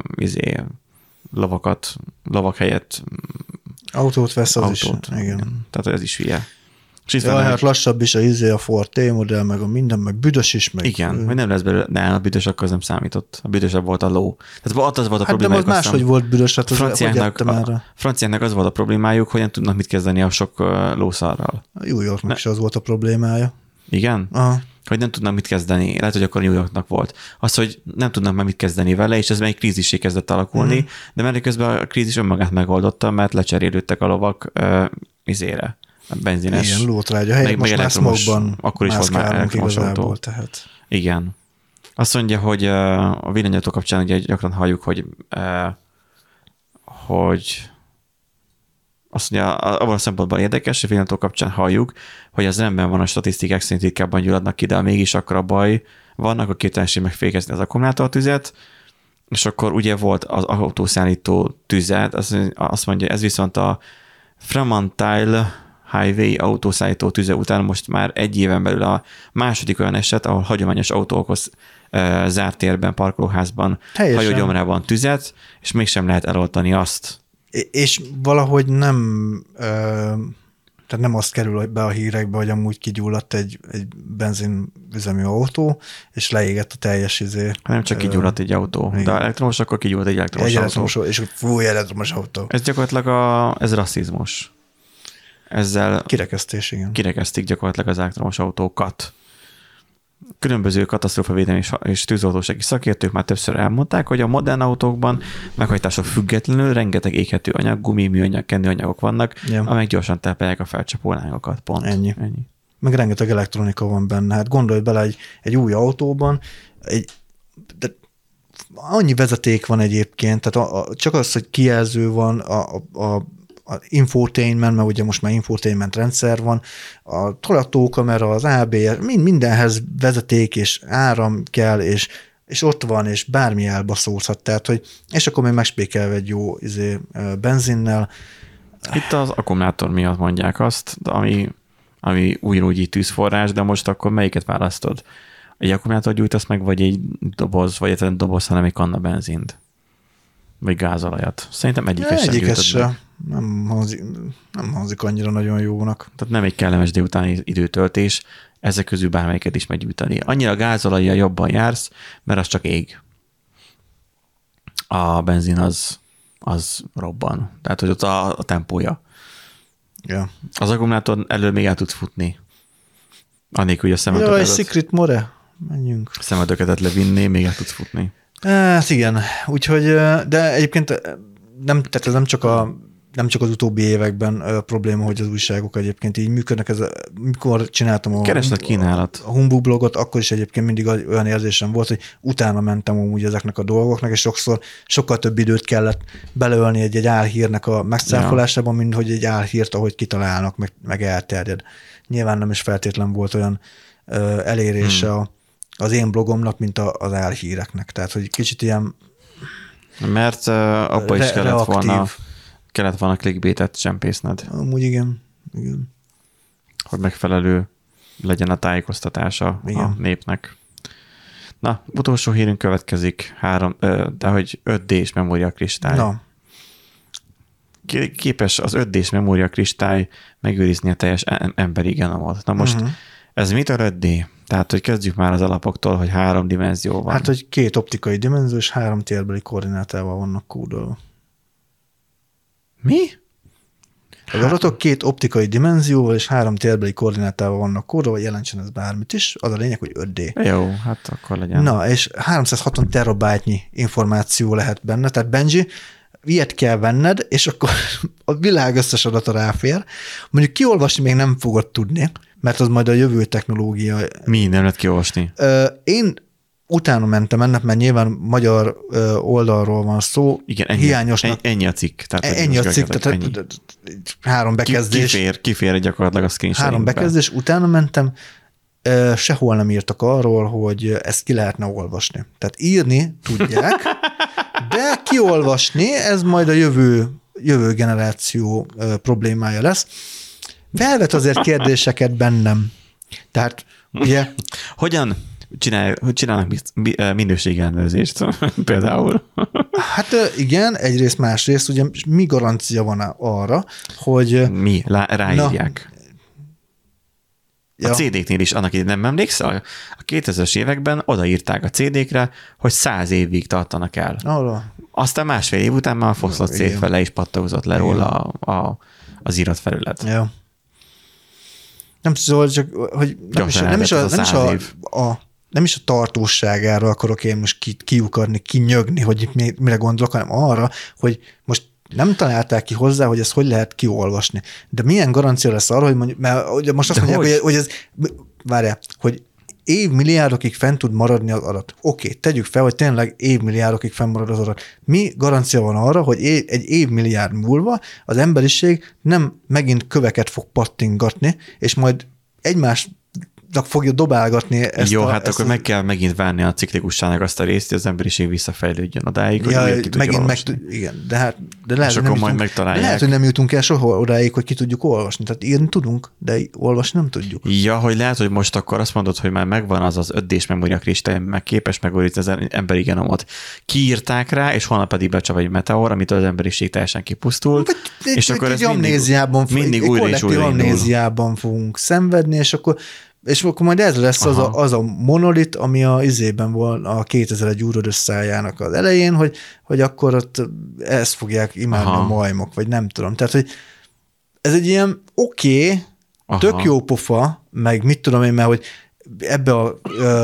lovak helyett autót vesz, az is. Igen. Tehát ez is hülye. Hát lassabb is a Ford T-modell, meg a minden, meg büdös is. Meg igen, hogy nem lesz belőle, de a büdös akkor az nem számított. A büdösebb volt a ló. Tehát az volt a problémájuk. De máshogy volt büdös, hát franciáknak az volt a problémájuk, hogy nem tudnak mit kezdeni a sok lószarral. A New Yorknak is az volt a problémája. Igen? Aha. Hogy nem tudnak mit kezdeni. Lehet, hogy akkor New Yorknak volt. Az, hogy nem tudnak már mit kezdeni vele, és ez még krízissé kezdett alakulni, de mert közben a krízis önmagát megoldotta, mert lecserélődtek a lovak a benzines. Igen, lótrágya helyett most már smogban akkor is volt már elektromos autó. Tehát. Igen. Azt mondja, hogy a villanyautó kapcsán ugye gyakran halljuk, hogy azt mondja, abban a szempontból érdekes, hogy villanító kapcsán halljuk, hogy az rendben van, a statisztikák szerint ritkábban gyulladnak ki, de mégis akkor a baj vannak, a képtelenség megfékezni az akkumulátortüzet, és akkor ugye volt az autószállító tüzet, azt mondja, ez viszont a Fremantle Highway autószállító tüze után most már egy éven belül a második olyan eset, ahol hagyományos autókhoz zárt térben, parkolóházban, hajógyomrában tüzet, és mégsem lehet eloltani azt. És valahogy nem, tehát nem azt kerül be a hírekbe, hogy amúgy kigyulladt egy benzinüzemű autó, és leégett a teljes Nem csak kigyulladt egy autó, igen. De elektromos, akkor kigyulladt egy elektromos autó. És fúj, elektromos autó. Ez gyakorlatilag ez rasszizmus. Ezzel kirekesztés, igen. Kirekesztik gyakorlatilag az elektromos autókat. Különböző katasztrófavédelmi és tűzoltósági szakértők már többször elmondták, hogy a modern autókban meghajtások függetlenül rengeteg éghető anyag, gumi, műanyag, kenőanyagok vannak, amelyek gyorsan telepelják a felcsapolányokat. Pont. Ennyi. Meg rengeteg elektronika van benne. Hát gondolj bele egy új autóban, de annyi vezeték van egyébként, tehát csak az, hogy kijelző van, a infotainment, mert ugye most már infotainment rendszer van, a tolatókamera, az ABS, mindenhez vezeték és áram kell, és ott van, és bármi elbaszódhat, tehát, hogy, és akkor még megspékelve egy jó benzinnel. Itt az akkumulátor miatt mondják azt, ami újra tűzforrás, de most akkor melyiket választod? Egy akkumulátor gyújtasz meg, vagy egy doboz, vagy egy doboz, hanem egy kanna benzint? Vagy gázolajat? Szerintem egyiket sem. Nem hangzik annyira nagyon jónak. Tehát nem egy kellemes délutáni időtöltés, ezek közül bármelyiket is meggyújtani. Annyira gázolajjal jobban jársz, mert az csak ég. A benzin az robban. Tehát, hogy ott a tempója. Ja. Az akkumulátor elől még el tudsz futni. Annélkül, hogy a szemedökedet... Jaj, Secret More, menjünk. Szemedökedet levinni, még el tudsz futni. Hát igen, úgyhogy, de egyébként tehát ez nem csak az utóbbi években probléma, hogy az újságok egyébként így működnek. Mikor csináltam a Humbug blogot, akkor is egyébként mindig olyan érzésem volt, hogy utána mentem amúgy ezeknek a dolgoknak, és sokkal több időt kellett beleölni egy álhírnek a megszáfolásában, mint hogy egy álhírt, ahogy kitalálnak, meg elterjed. Nyilván nem is feltétlen volt olyan elérése az én blogomnak, mint az álhíreknek. Tehát, hogy kicsit ilyen mert abban is kellett volna clickbaitet csempészned. Amúgy igen. Hogy megfelelő legyen a tájékoztatása a népnek. Na, utolsó hírünk következik, de hogy 5D-s memóriakristály. Na. Képes az 5D-s memóriakristály megőrizni a teljes emberi genomot. Na most ez mitől 5D? Tehát, hogy kezdjük már az alapoktól, hogy 3 dimenzió van. Hát, hogy 2 optikai dimenzió és 3 térbeli koordinátával vannak kódolva. Mi? Az adatok 2 optikai dimenzióval és 3 térbeli koordinátával vannak kódolva, jelentsen ez bármit is. Az a lényeg, hogy 5D. Jó, hát akkor legyen. Na, és 360 terabájtnyi információ lehet benne, tehát Benji, ilyet kell venned, és akkor a világ összes adata ráfér. Mondjuk kiolvasni még nem fogod tudni, mert az majd a jövő technológia. Mi nem lehet kiolvasni? Én utána mentem ennek, mert nyilván magyar oldalról van szó. Igen, hiányosnak. Ennyi a cikk. Ennyi a cikk, tehát 3 bekezdés. Kifér gyakorlatilag a screenshot. 3 bekezdés, utána mentem, sehol nem írtak arról, hogy ezt ki lehetne olvasni. Tehát írni tudják, de kiolvasni, ez majd a jövő generáció problémája lesz. Felvet azért kérdéseket bennem. Tehát ugye... Hogyan csinálnak minőségellenőrzést például? Hát igen, egyrészt, másrészt, ugye mi garancia van arra, hogy... Mi? Ráírják. A CD-knél is annak idején nem emlékszel? A 2000-es években odaírták a CD-kre, hogy 100 évig tartanak el. Aztán másfél év után már a foszlott szétfele le is pattogzott le róla az íratfelület. Ja. Nem tudom, csak hogy nem is a tartóságára akarok én most kiukadni, kinyögni, hogy mire gondolok, hanem arra, hogy most nem találták ki hozzá, hogy ezt hogy lehet kiolvasni. De milyen garancia lesz arra, hogy mondjuk, mert most azt mondják, hogy ez, várjál, hogy évmilliárdokig fent tud maradni az adat. Oké, tegyük fel, hogy tényleg évmilliárdokig fennmarad az adat. Mi garancia van arra, hogy egy évmilliárd múlva az emberiség nem megint köveket fog pattingatni, és majd egymásnak fogja dobálgatni ezt. Jó, hát akkor meg kell megint várni a ciklikussának azt a részt, hogy az emberiség visszafejlődjön odáig, hogy megint igen, de lehet, hogy akkor majd megtalálják. Lehet, hogy nem jutunk el soha odáig, hogy ki tudjuk olvasni. Tehát írni tudunk, de olvasni nem tudjuk. Ja, hogy lehet, hogy most akkor azt mondod, hogy már megvan az 5D-s memória kristály, meg képes megőrizni az emberi genomot. Kiírták rá, és holnap pedig becsap egy meteor, amitől az emberiség teljesen kipusztul. És akkor ez mindig újra és újra amnéziában fogunk szenvedni, és akkor majd ez lesz az a monolit, ami a izében volt a 2001 űrödösszájának az elején, hogy akkor ott ezt fogják imádni a majmok, vagy nem tudom. Tehát, hogy ez egy ilyen tök jó pofa, meg mit tudom én, mert hogy ebbe a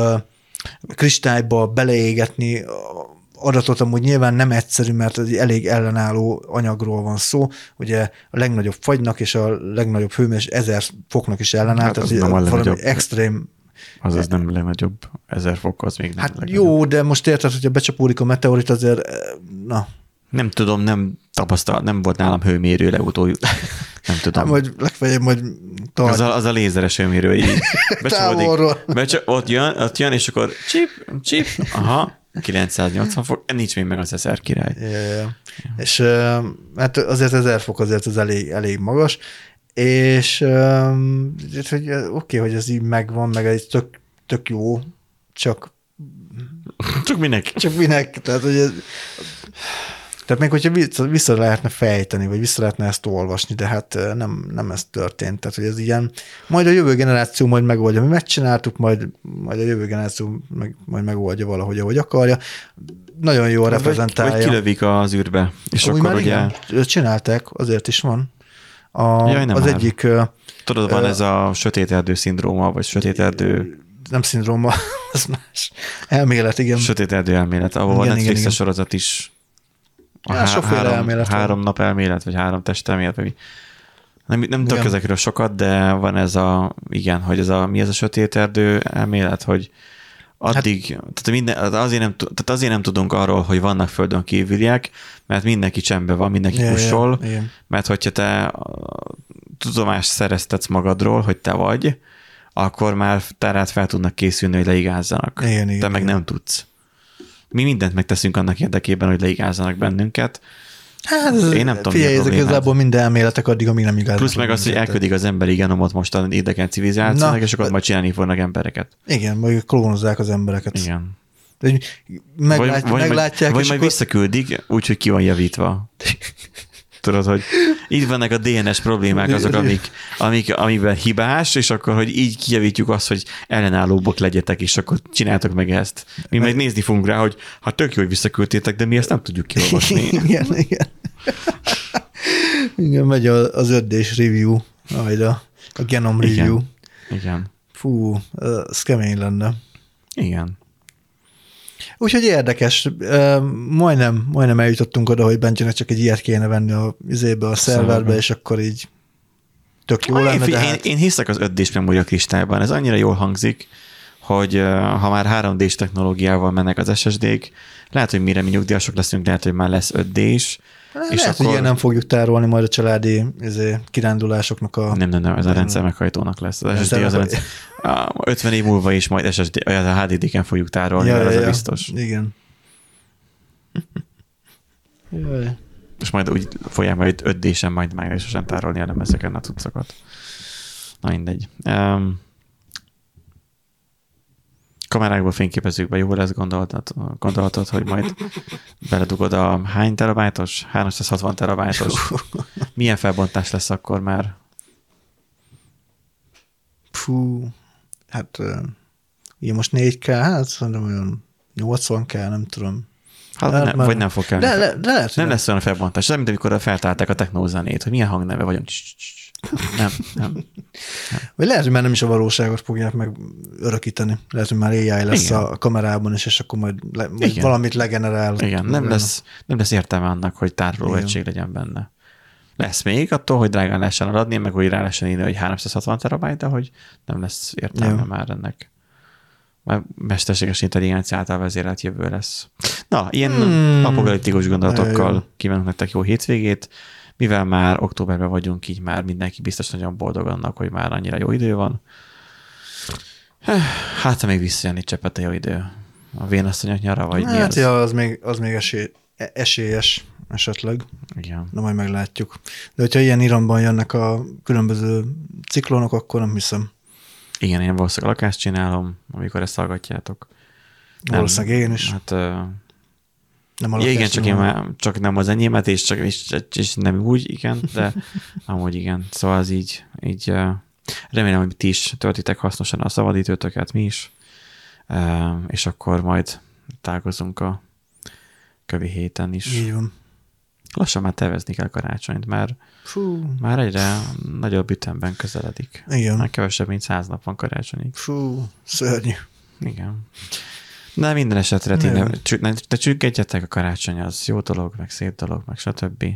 kristályba beleégetni adatot amúgy nyilván nem egyszerű, mert egy elég ellenálló anyagról van szó, ugye a legnagyobb fagynak és a legnagyobb hőmérséklet 1000 foknak is ellenáll, tehát valami extrém. Az nem legnagyobb, 1000 fok, az még nem hát legnagyobb. Jó, de most érted, hogyha becsapódik a meteorit, azért, na. Nem tudom, nem volt nálam hőmérő legutóbb. Nem tudom. Majd legfeljebb majd az a lézeres hőmérő így becsapódik. Ott jön, és akkor csip, aha, 980 fok, nincs még meg az 1000 király. Yeah. És hát azért 1000 fok azért az elég magas, és hogy hogy ez így megvan, meg ez tök jó, csak minek? Tehát, hogy tehát még hogyha vissza lehetne fejteni, vagy vissza lehetne ezt olvasni, de hát nem ez történt. Tehát, hogy ez ilyen, majd a jövő generáció majd megoldja. Mi megcsináltuk, majd a jövő generáció majd megoldja valahogy, ahogy akarja. Nagyon jól reprezentálja. Vagy kilövik az űrbe. És úgy akkor ugye... Csinálták, azért is van. Egyik... Tudod, van ez a sötét erdő szindróma, vagy sötét erdő... Nem szindróma, az más. Elmélet, igen. Sötét erdő elmélet, ahol van Netflix sorozat is. Három nap elmélet, vagy 3 test elmélet, vagy nem tudok ezekről sokat, de van ez hogy mi ez a sötét erdő elmélet, hogy addig, tehát azért nem tudunk arról, hogy vannak földön kívüliek, mert mindenki csendben van, mindenki kussol, mert hogyha te tudomást szereztetsz magadról, hogy te vagy, akkor már rád fel tudnak készülni, hogy leigázzanak. Te meg nem tudsz. Mi mindent megteszünk annak érdekében, hogy leigázzanak bennünket. Hát, én nem tudom, figyelj, ezek igazából minden elméletek addig, amíg nem igazán. Plusz meg az, hogy elküldik az emberi genomot most az idegen civilizációnak, és akkor majd csinálni fognak embereket. Igen, majd klónozzák az embereket. Igen. Meglátják, vagy majd visszaküldik, úgyhogy ki van javítva. Tudod, hogy így vannak a DNS problémák azok, amiben hibás, és akkor, hogy így kijavítjuk azt, hogy ellenállóbbak legyetek, és akkor csináltok meg ezt. Mi meg nézni fogunk rá, hogy ha tök jó, hogy visszaküldtétek, de mi ezt nem tudjuk kiolvasni. Igen. Igen, megy az 5D-s review, majd a genom review. Igen. Fú, ez kemény lenne. Igen. Úgyhogy érdekes, majdnem eljutottunk oda, hogy Benjinek csak egy ilyet kéne venni a szerverbe, és akkor így tök jó lenne. Én hiszek az 5D-s memória kristályban, ez annyira jól hangzik, hogy ha már 3D-s technológiával mennek az SSD-k, lehet, hogy mire mi nyugdíjasok leszünk, lehet, hogy már lesz 5D-s. És lehet, hogy ilyen nem fogjuk tárolni majd a családi kirándulásoknak a... Nem, ez a rendszer meghajtónak lesz. Az SSD az a rendszer. 50 év múlva is majd SSD, a HDD-ken fogjuk tárolni, mert az biztos. Igen. Jaj. És majd úgy fogják majd 5D-sen majd mágnesesen tárolni a lemezeken a cuccokat. Na mindegy. Kamerákból fényképezők be, jó lesz gondoltad, hogy majd beledugod a hány terabájtos? 360 terabájtos. Milyen felbontás lesz akkor már? Fú, hát ugye most 4K, hát szerintem olyan 80K, nem tudom. Vagy nem fog kelleni. Nem lesz olyan felbontás. Ez mint amikor feltálták a technózenét, hogy milyen hangneve vagyunk. Nem. Vagy lehet, hogy már nem is a valóságot fogják meg örökíteni. Lehet, hogy már AI lesz a kamerában is, és akkor majd valamit legenerál. Igen, nem lesz értelme annak, hogy tároló egység legyen benne. Lesz még attól, hogy drágán lehessen adni, meg hogy rá lehessen írni, hogy 360 terabájt, de hogy nem lesz értelme már ennek. mesterséges intelligencia által vezérelt jövő lesz. Na, ilyen apokaliptikus gondolatokkal kívánunk nektek jó hétvégét, mivel már októberben vagyunk, így már mindenki biztos nagyon boldog annak, hogy már annyira jó idő van. Hát, ha még visszajön itt csepete jó idő. A vénasszonyok nyara, vagy mi az? Ja, az még esélyes esetleg. Igen. De majd meglátjuk. De hogyha ilyen iramban jönnek a különböző ciklonok, akkor nem hiszem. Igen, én valószínűleg lakást csinálom, amikor ezt hallgatjátok. Valószínűleg én is. Hát, nem a igen, csak nem az enyémet, és nem úgy, igen, de amúgy igen. Szóval az így remélem, hogy ti is töltitek hasznosan a szabadidőtöket, mi is, és akkor majd találkozunk a kövi héten is. Így van. Lassan már tervezni kell karácsonyt, mert már egyre nagyobb ütemben közeledik. Igen. Már kevesebb, mint 100 nap van karácsonyig. Szörnyű. Igen. De minden esetre te csüggedjetek, a karácsony az jó dolog, meg szép dolog, meg stb.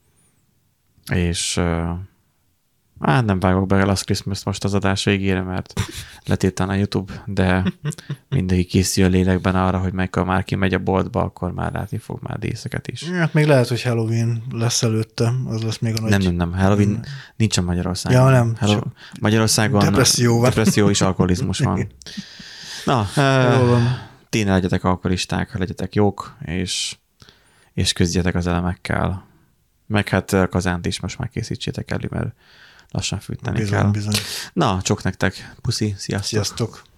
És nem vágok be Last Christmas most az adás végére, mert letiltán a YouTube, de mindenki készül a lélekben arra, hogy amikor már kimegy a boltba, akkor már látni fog már díszeket is. Hát még lehet, hogy Halloween lesz előtte, az lesz még a nagy... Nem, Halloween nincsen Magyarországon. Ja, nem. Magyarországon depresszió és alkoholizmus van. Na, ti ne legyetek alkoholisták, legyetek jók, és küzdjetek az elemekkel. Meg hát kazánt is most már készítsétek elő, mert lassan fűteni kell. Bizony. Na, csók nektek. Puszi, sziasztok. Sziasztok.